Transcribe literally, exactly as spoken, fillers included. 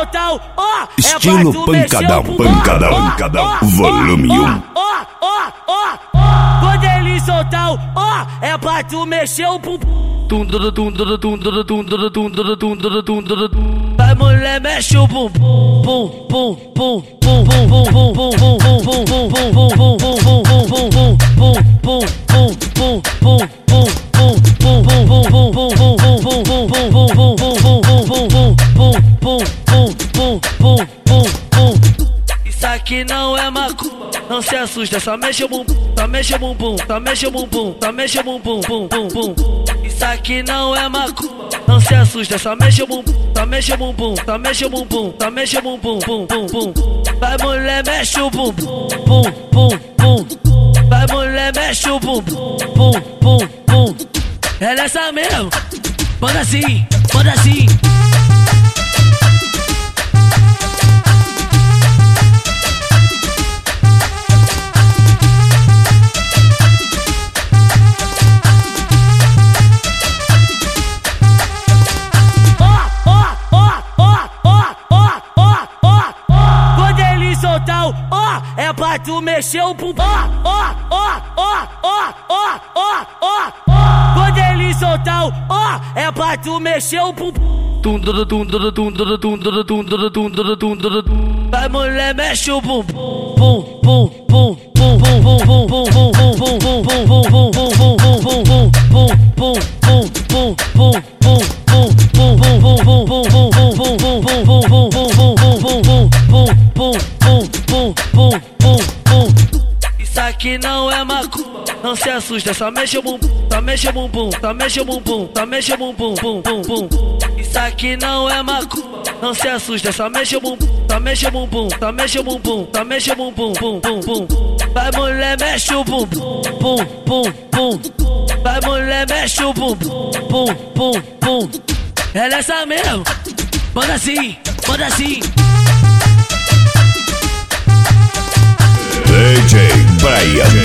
soltar o ó, estilo pancadão, pancadão, pancadão, volume um. Ó, ó, ó, quando ele soltar o ó, é pra tu mexer o bumbum. Vai mulher, mexe o bumbum, bum, bum, bum, bum, bum, bum, bum, bum, bum, bum, bum, bum, bum, bum. Isso aqui não é macumba, não se assusta, só mexe o bumbum, só mexe o bumbum, só mexe o bumbum, só mexe o bumbum, bum, bum, bum. Isso aqui não é macumba, não se assusta, só mexe o bumbum, só mexe o bumbum, só mexe o bumbum, só mexe o bumbum, bum, bum, bum. Vai mulher, mexe o bumbum, bum, bum, bum. Vai mulher, mexe o bumbum, bum, bum, bum. É nessa mesmo, manda assim, manda assim. Ó, é pra tu mexer o bumbum. Ó, ó, ó, ó, ó, ó, ó, ó. Quando ele soltar o ó, é pra tu mexer o bumbum. Vai mulher, mexe o bumbum. Bum, bum, bum, bum, bum, bum, bum, bum, bum, bum, bum, bum, bum, isso aqui não é macumba, não se assusta, só mexe o bumbum, só mexe o bumbum, só mexe o bumbum, só mexe o bumbum, bum, bum, bum. Isso aqui não é macumba, não se assusta, só mexe o bumbum, só mexe o bumbum, só mexe o bumbum, só mexe o bumbum, bum, bum, bum. Vai mulher, mexe o bumbum, bum, bum, bum. Vai mulher, mexe o bumbum, bum, bum, bum. É nessa mesmo, manda assim, manda assim. D J Brian